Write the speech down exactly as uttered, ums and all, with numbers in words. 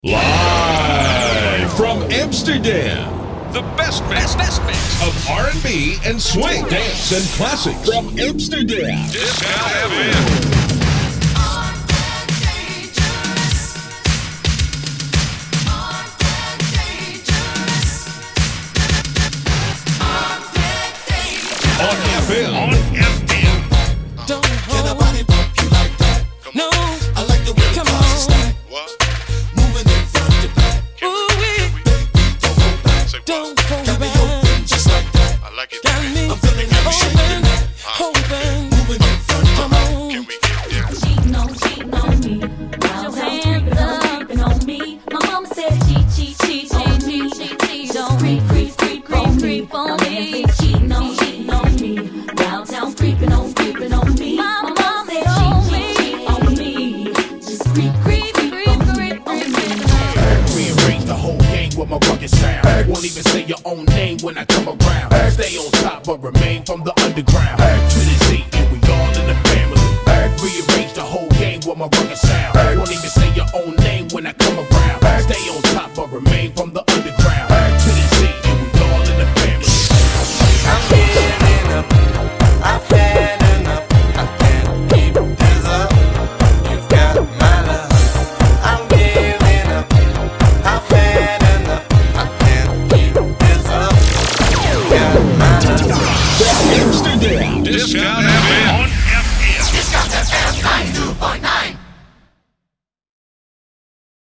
Live from Amsterdam, the best mix, best mix of R and B and swing, dance and classics from Amsterdam. Discount F M. On F M. On F M. Don't hold. Can nobody bump you like that? No. I like the way you cross the stack. What? Moving in front to back. Ooh wee. Baby, don't hold back. Don't hold back. Got me open just like that. I like it. Got me. I'm feeling happy shaking that. Open. Moving in front. Come on. Can we get there? Cheating on, cheating on me. Put your hands up, creeping on me. My mama said cheat, cheat, cheat on me. Don't creep, creep, creep, creep, creep on me. Cheating on, cheating on me. Downtown creeping on, creeping on me. My mama said cheat, cheat, cheat on me. Just creep, creep, creep, creep on me. Rearrange the whole game with my rugged sound. Won't even say your own name when I come around. Stay on top but remain from the underground. To the Z and we all in the family. Rearrange the whole game with my rugged sound. Won't even say